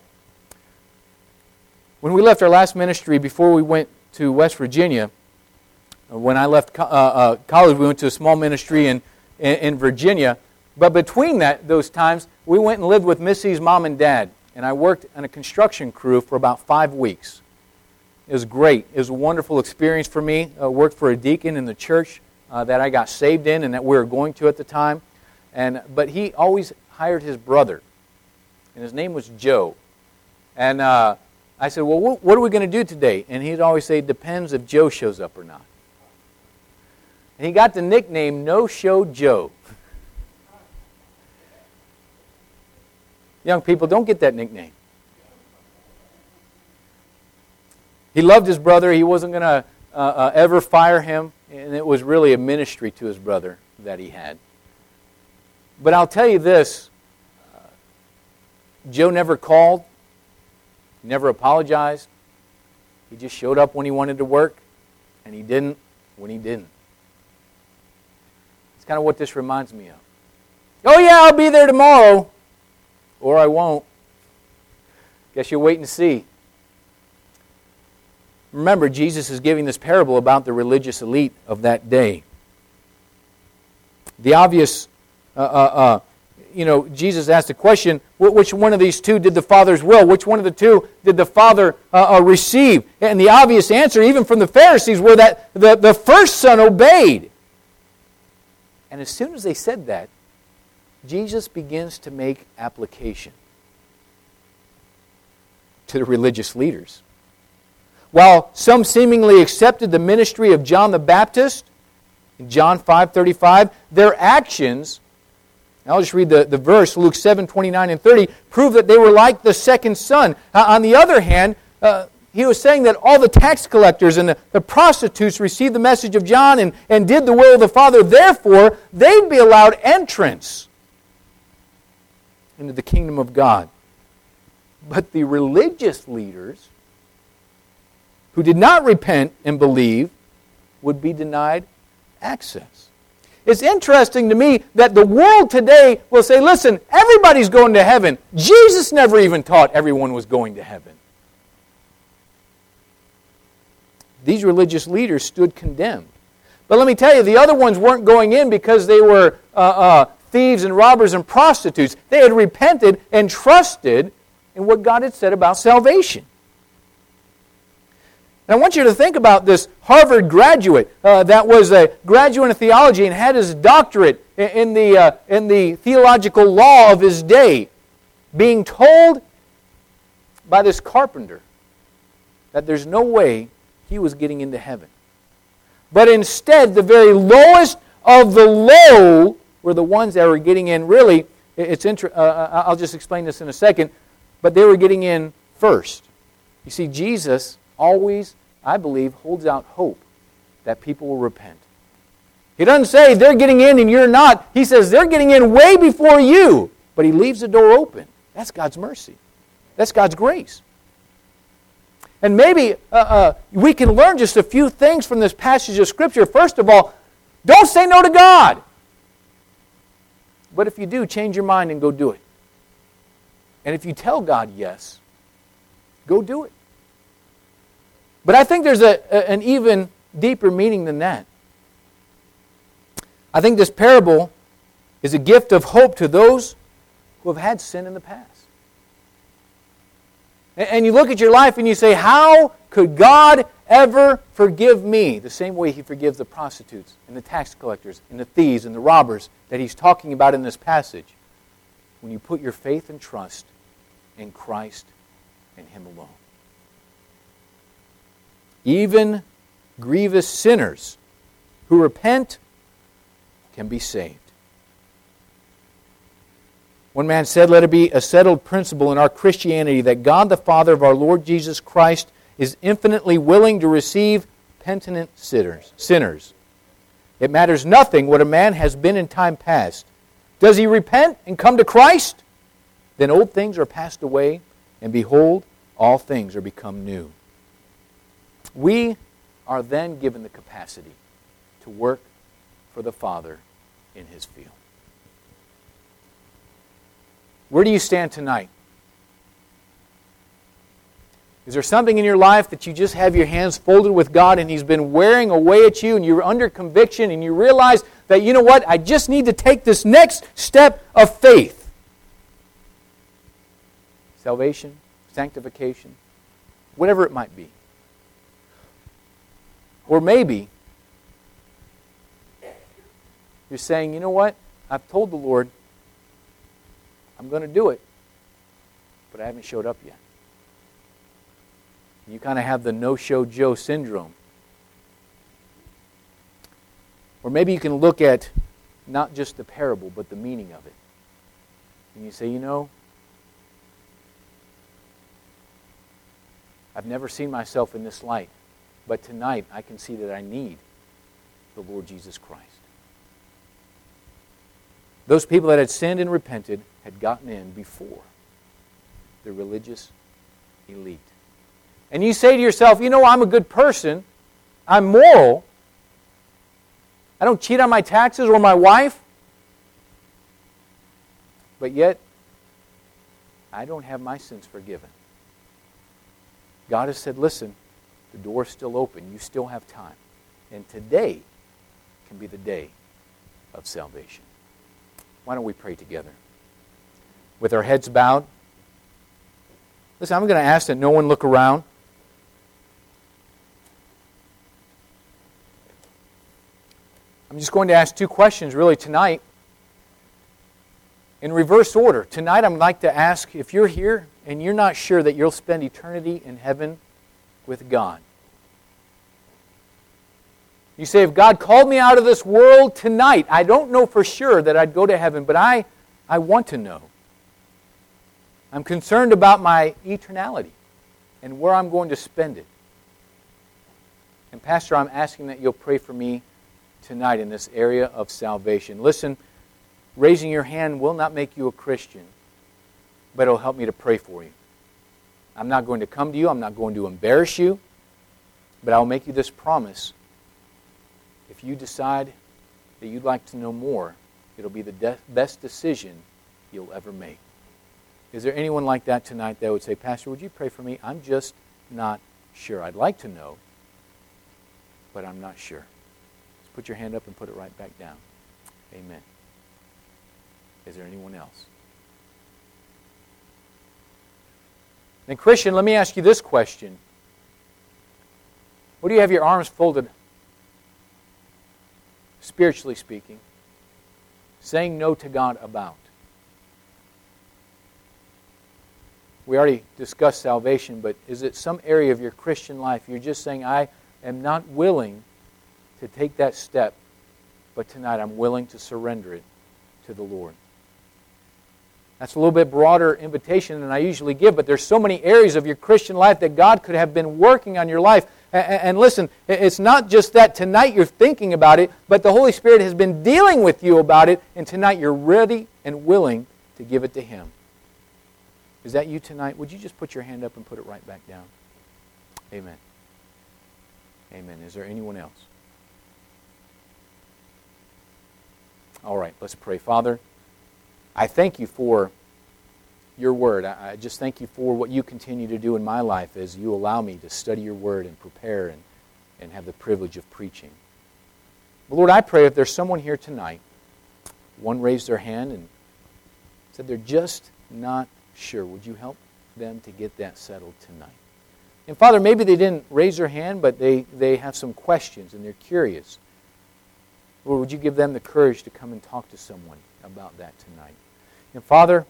Speaker 2: When we left our last ministry, before we went to West Virginia, when I left college, we went to a small ministry in Virginia. But between those times, we went and lived with Missy's mom and dad. And I worked on a construction crew for about 5 weeks. It was great. It was a wonderful experience for me. I worked for a deacon in the church that I got saved in and that we were going to at the time. But he always hired his brother. And his name was Joe. And I said, well, what are we going to do today? And he'd always say, depends if Joe shows up or not. And he got the nickname No-Show Joe. Young people, don't get that nickname. He loved his brother. He wasn't going to ever fire him. And it was really a ministry to his brother that he had. But I'll tell you this. Joe never called. Never apologized. He just showed up when he wanted to work. And he didn't when he didn't. It's kind of what this reminds me of. Oh yeah, I'll be there tomorrow. Or I won't. Guess you'll wait and see. Remember, Jesus is giving this parable about the religious elite of that day. The obvious, Jesus asked the question, which one of these two did the Father's will? Which one of the two did the Father receive? And the obvious answer, even from the Pharisees, were that the first son obeyed. And as soon as they said that, Jesus begins to make application to the religious leaders. While some seemingly accepted the ministry of John the Baptist, in John 5:35, their actions, I'll just read the verse, Luke 7:29 and 30, prove that they were like the second son. On the other hand, he was saying that all the tax collectors and the prostitutes received the message of John and did the will of the Father. Therefore, they'd be allowed entrance into the kingdom of God. But the religious leaders who did not repent and believe would be denied access. It's interesting to me that the world today will say, listen, everybody's going to heaven. Jesus never even taught everyone was going to heaven. These religious leaders stood condemned. But let me tell you, the other ones weren't going in because they were thieves and robbers and prostitutes. They had repented and trusted in what God had said about salvation. And I want you to think about this Harvard graduate that was a graduate in theology and had his doctorate in the theological law of his day, being told by this carpenter that there's no way he was getting into heaven. But instead, the very lowest of the low were the ones that were getting in. Really, I'll just explain this in a second. but they were getting in first. You see, Jesus always, I believe, holds out hope that people will repent. He doesn't say they're getting in and you're not. He says they're getting in way before you, but He leaves the door open. That's God's mercy. That's God's grace. And maybe we can learn just a few things from this passage of Scripture. First of all, don't say no to God. But if you do, change your mind and go do it. And if you tell God yes, go do it. But I think there's an even deeper meaning than that. I think this parable is a gift of hope to those who have had sin in the past. And you look at your life and you say, how could God ever forgive me? The same way He forgives the prostitutes and the tax collectors and the thieves and the robbers that He's talking about in this passage. When you put your faith and trust in Christ and Him alone. Even grievous sinners who repent can be saved. One man said, let it be a settled principle in our Christianity that God the Father of our Lord Jesus Christ is infinitely willing to receive penitent sinners. It matters nothing what a man has been in time past. Does he repent and come to Christ? Then old things are passed away, and behold, all things are become new. We are then given the capacity to work for the Father in His field. Where do you stand tonight? Is there something in your life that you just have your hands folded with God and He's been wearing away at you and you're under conviction and you realize that, you know what, I just need to take this next step of faith? Salvation, sanctification, whatever it might be. Or maybe you're saying, you know what, I've told the Lord I'm going to do it, but I haven't showed up yet. You kind of have the no-show Joe syndrome. Or maybe you can look at not just the parable, but the meaning of it. And you say, you know, I've never seen myself in this light, but tonight I can see that I need the Lord Jesus Christ. Those people that had sinned and repented had gotten in before the religious elite. And you say to yourself, you know, I'm a good person. I'm moral. I don't cheat on my taxes or my wife. But yet, I don't have my sins forgiven. God has said, listen, the door's still open. You still have time. And today can be the day of salvation. Why don't we pray together? With our heads bowed. Listen, I'm going to ask that no one look around. I'm just going to ask two questions really tonight in reverse order. Tonight I'd like to ask if you're here and you're not sure that you'll spend eternity in heaven with God. You say, if God called me out of this world tonight, I don't know for sure that I'd go to heaven, but I want to know. I'm concerned about my eternality and where I'm going to spend it. And Pastor, I'm asking that you'll pray for me tonight in this area of salvation. Listen, raising your hand will not make you a Christian, but it'll help me to pray for you. I'm not going to come to you. I'm not going to embarrass you, but I'll make you this promise. If you decide that you'd like to know more, it'll be the best decision you'll ever make. Is there anyone like that tonight that would say, Pastor, would you pray for me? I'm just not sure. I'd like to know, but I'm not sure. Just put your hand up and put it right back down. Amen. Is there anyone else? Then, Christian, let me ask you this question. What do you have your arms folded, spiritually speaking, saying no to God about? We already discussed salvation, but is it some area of your Christian life you're just saying, I am not willing to take that step, but tonight I'm willing to surrender it to the Lord? That's a little bit broader invitation than I usually give, but there's so many areas of your Christian life that God could have been working on your life. And listen, it's not just that tonight you're thinking about it, but the Holy Spirit has been dealing with you about it, and tonight you're ready and willing to give it to Him. Is that you tonight? Would you just put your hand up and put it right back down? Amen. Amen. Is there anyone else? All right, let's pray. Father, I thank you for your word. I just thank you for what you continue to do in my life as you allow me to study your word and prepare and have the privilege of preaching. But Lord, I pray if there's someone here tonight, one raised their hand and said they're just not sure, would you help them to get that settled tonight? And Father, maybe they didn't raise their hand, but they have some questions and they're curious. Lord, would you give them the courage to come and talk to someone about that tonight? And Father,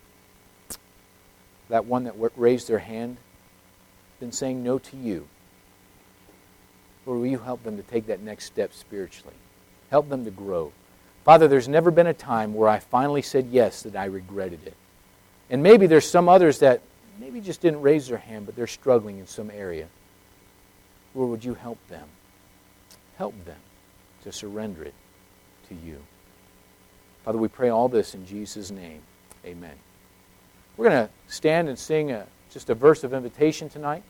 Speaker 2: that one that raised their hand, been saying no to you, Lord, will you help them to take that next step spiritually? Help them to grow. Father, there's never been a time where I finally said yes that I regretted it. And maybe there's some others that maybe just didn't raise their hand, but they're struggling in some area. Lord, would you help them? Help them to surrender it to you. Father, we pray all this in Jesus' name. Amen. We're going to stand and sing just a verse of invitation tonight.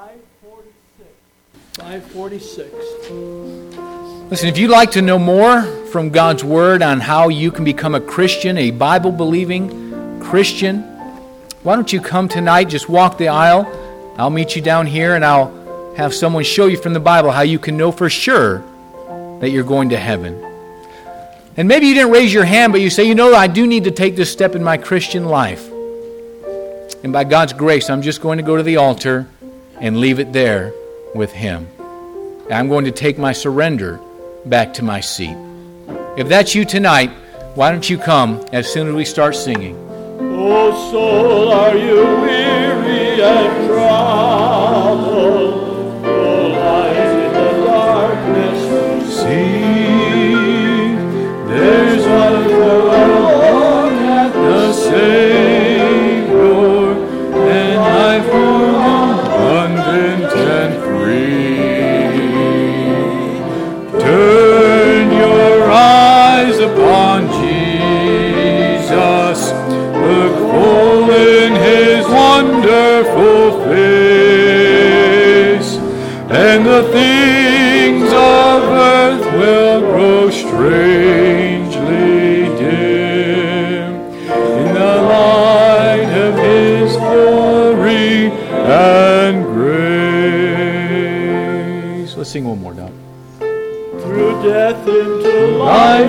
Speaker 1: 546.
Speaker 2: Listen, if you'd like to know more from God's Word on how you can become a Christian, a Bible-believing Christian, why don't you come tonight, just walk the aisle. I'll meet you down here and I'll have someone show you from the Bible how you can know for sure that you're going to heaven. And maybe you didn't raise your hand, but you say, I do need to take this step in my Christian life. And by God's grace, I'm just going to go to the altar and leave it there with Him. I'm going to take my surrender back to my seat. If that's you tonight, why don't you come as soon as we start singing?
Speaker 1: Oh, soul, are you weary and troubled? Oh, lies in the darkness, see, there's one for the Lord hath the Savior, and life more abundant and free. Turn your eyes upon Jesus, look full in His wonderful face, and the things of earth will grow strangely dim in the light of His glory and grace. Let's sing one more, Doc. Through death into life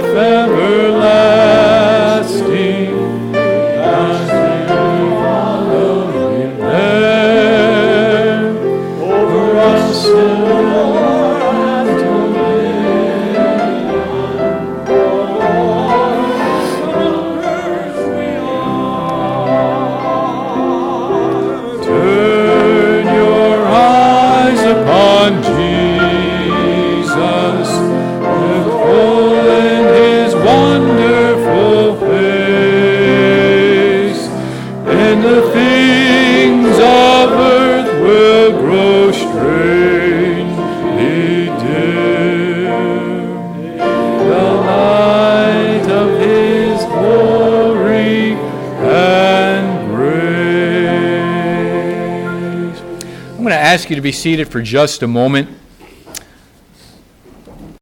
Speaker 1: everlasting, over us the Lord hath dominion. Turn your eyes upon Jesus, look full in His wonderful face, and the things of earth will grow strangely dim. The light of His glory and grace.
Speaker 2: I'm going to ask you to be seated for just a moment.